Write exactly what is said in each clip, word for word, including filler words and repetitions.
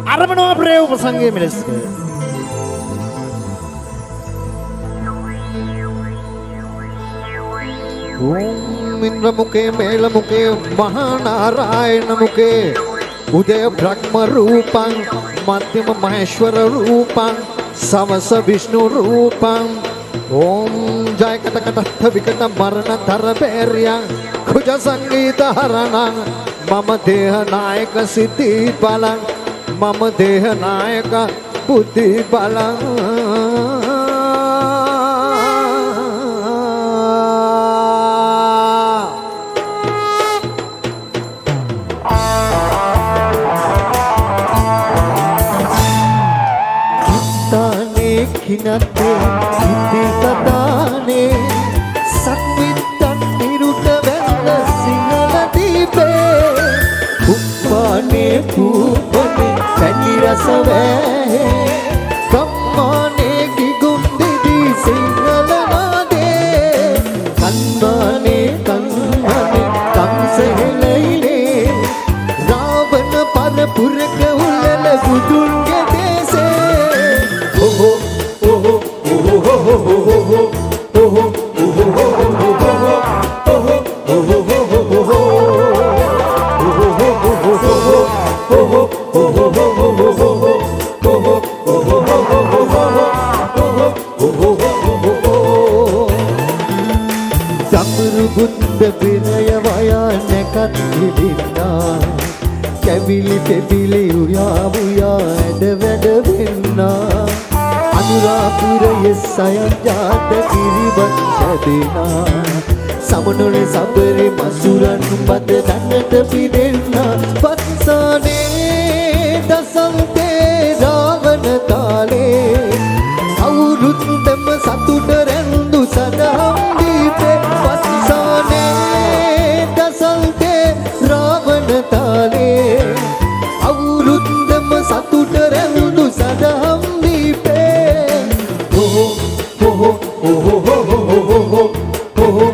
අරමනවා ප්‍රේ උපසංගයේ මෙලෙස. ओम इंद्र मुखे मेल मुखे महानारायण मुखे उदय ब्रह्म रूपं मध्यम महेश्वर रूपं समस विष्णु रूपं ओम जय कट कटस्थ विकट मरण धर भैर्य खुज संगीत हरण मम देह नायक सिद्धि बल मम देह नायक बुद्धि बल किनते इति कदाने संवितन निरुट वेल सिंहल दीपे उप्पाने पूपने පැණි රස වේ කම්මානේ කිගුම්දි දී සිංහල නාදේ කන්වානේ කන්වානේ කම්සෙලයිනේ රාවණ පරපුරක උල්ලල බුදුන්ගේ දේසේ ඕහෝ බුද්ධ පිරය වයා නැකත් හිලින්නා කැවිලි පෙවිලි උයා බුයා ඇඩ වැඩ වෙන්නා අනුරාපුරයේ සයජාත කිරිවංශ දෙනා සමනොල සබරේ මසුරන් බද දන්නට පිරෙන්නා වත්සානේ දසන්තේ රාවණ කාලේ අවුරුද්දම සතුට රැඳු සදහම් දීපේ අවුරුද්දම සතුට රැඳු සදහම් දීපේ ඕහෝ ඕහෝ ඕහෝ ඕහෝ ඕහෝ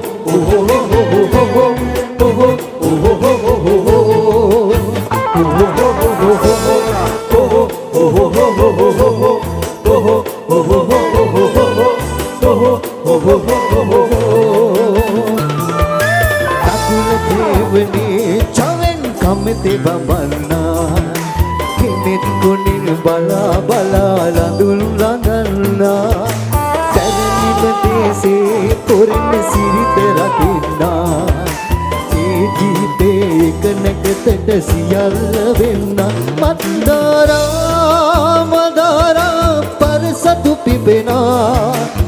කමෙතේ බබන්නා කෙනෙක් ගොනින් බලා බලා ලඳුන් රඟන්නා සැරණිම දේසේ පොරින් සිරිත රකින්නා ඒ ජීවිතේ එක නැකතට සියල්ල වෙන්නා මන්දාරා මදාරා පරසතු පිපෙනා